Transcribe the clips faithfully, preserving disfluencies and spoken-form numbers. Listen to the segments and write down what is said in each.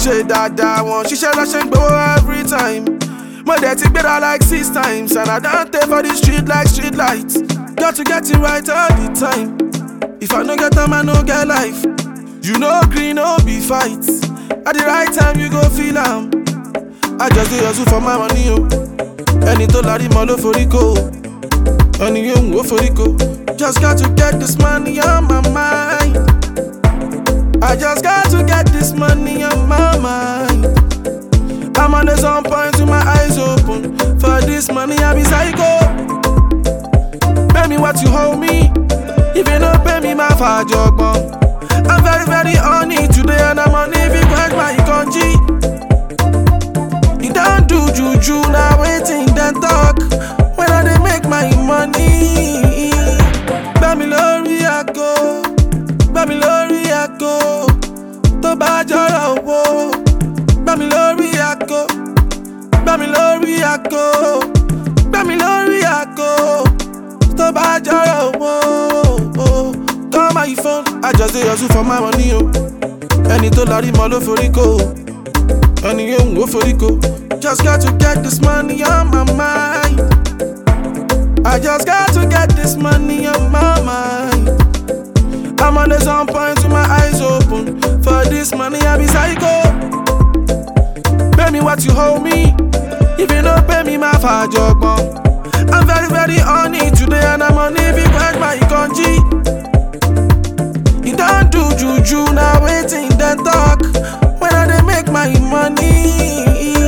ṣe dáadáa wọn ṣiṣẹ́ lọ́ṣẹ́ ń gbowó every time. Mo dẹ̀ ti gbéra like six times and I don't take for the street like street lights. Got to get it right all the time. If I no get time, I no get life. You know green, no be fight. At the right time, you go feel am. I just do hustle for my money, oh. Ẹni tó lárí mọ́ ló forí kó. Ẹni yóò ń wó forí kó. Just got to get this money on my mind. I just got to get this money on my mind. I'm on the sun point with my eyes open. For this money, I be psycho. Pay me what you hold me. If you don't pay me, my father jogban. I'm very, very on it today, and I'm on it because my country. You don't do juju, now waiting, then talk. When I dey make my money. Bamilori I go, Bamilori I go. To bá jọrọ owó. Bamilori I go, Bamilori I go, Bamilori I go. To bá jọrọ owó. Call my phone, I just dey hustle for my money, oh. Ẹni tó lárí mọ́ ló forí kó. Ẹni yóò ń wó forí kó. Just got to get this money on my mind. I just got to get this money on my mind. I'm on the sun point with my eyes open. For this money, I be psycho. Pay me what you hold me. If you don't pay me, my father jogban. I'm very, very on it today, and I'm on it because my country. You don't do juju, now waiting, then talk. When I dey make my money.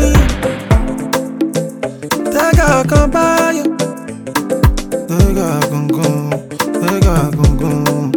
Take a come by you. Take a come come. Take a come come.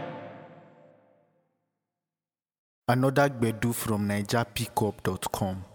Another Gbedu from Naija Pickup dot com.